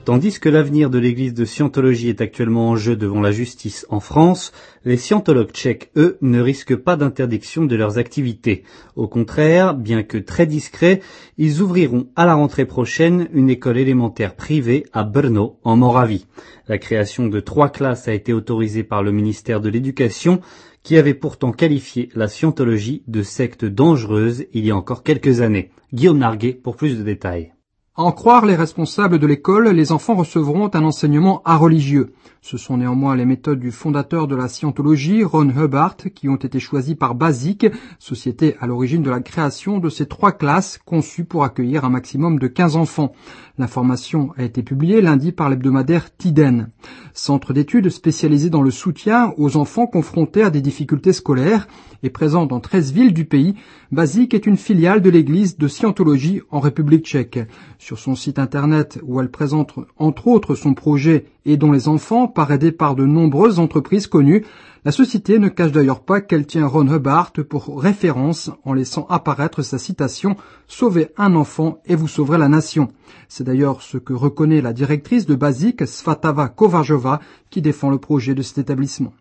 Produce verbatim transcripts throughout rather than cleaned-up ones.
Tandis que l'avenir de l'église de Scientologie est actuellement en jeu devant la justice en France, les scientologues tchèques, eux, ne risquent pas d'interdiction de leurs activités. Au contraire, bien que très discrets, ils ouvriront à la rentrée prochaine une école élémentaire privée à Brno, en Moravie. La création de trois classes a été autorisée par le ministère de l'Éducation, qui avait pourtant qualifié la scientologie de secte dangereuse il y a encore quelques années. Guillaume Narguet pour plus de détails. À en croire les responsables de l'école, les enfants recevront un enseignement areligieux. Ce sont néanmoins les méthodes du fondateur de la scientologie, Ron Hubbard, qui ont été choisies par Basic, société à l'origine de la création de ces trois classes conçues pour accueillir un maximum de quinze enfants. L'information a été publiée lundi par l'hebdomadaire Tiden. Centre d'études spécialisé dans le soutien aux enfants confrontés à des difficultés scolaires et présent dans treize villes du pays, Basic est une filiale de l'église de Scientologie en République tchèque. Sur son site internet où elle présente entre autres son projet Aidons les enfants, par aidé par de nombreuses entreprises connues, la société ne cache d'ailleurs pas qu'elle tient Ron Hubbard pour référence en laissant apparaître sa citation « Sauvez un enfant et vous sauverez la nation ». C'est d'ailleurs ce que reconnaît la directrice de Basic, Svatava Kovařová, qui défend le projet de cet établissement.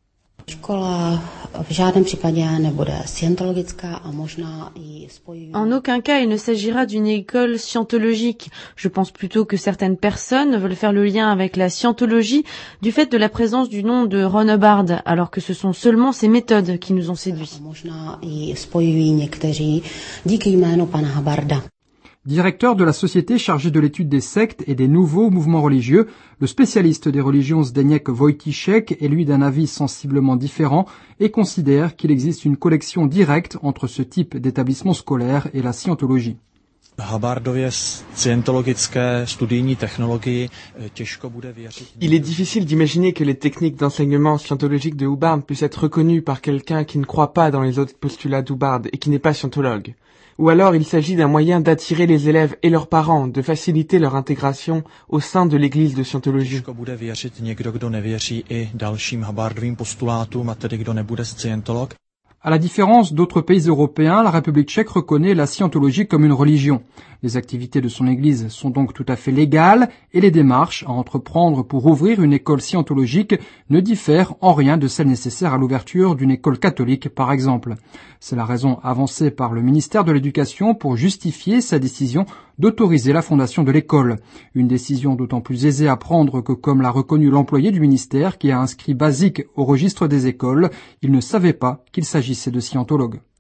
En aucun cas, il ne s'agira d'une école scientologique. Je pense plutôt que certaines personnes veulent faire le lien avec la scientologie du fait de la présence du nom de Ron Hubbard, alors que ce sont seulement ces méthodes qui nous ont séduits. Directeur de la société chargée de l'étude des sectes et des nouveaux mouvements religieux, le spécialiste des religions Zdeněk Vojtíšek est lui d'un avis sensiblement différent et considère qu'il existe une connexion directe entre ce type d'établissement scolaire et la scientologie. Il est difficile d'imaginer que les techniques d'enseignement scientologique de Hubbard puissent être reconnues par quelqu'un qui ne croit pas dans les autres postulats d'Hubbard et qui n'est pas scientologue. Ou alors il s'agit d'un moyen d'attirer les élèves et leurs parents, de faciliter leur intégration au sein de l'église de Scientologie. À la différence d'autres pays européens, la République tchèque reconnaît la scientologie comme une religion. Les activités de son église sont donc tout à fait légales et les démarches à entreprendre pour ouvrir une école scientologique ne diffèrent en rien de celles nécessaires à l'ouverture d'une école catholique, par exemple. C'est la raison avancée par le ministère de l'Éducation pour justifier sa décision d'autoriser la fondation de l'école. Une décision d'autant plus aisée à prendre que, comme l'a reconnu l'employé du ministère qui a inscrit Basic au registre des écoles, il ne savait pas qu'il s'agissait de scientologues.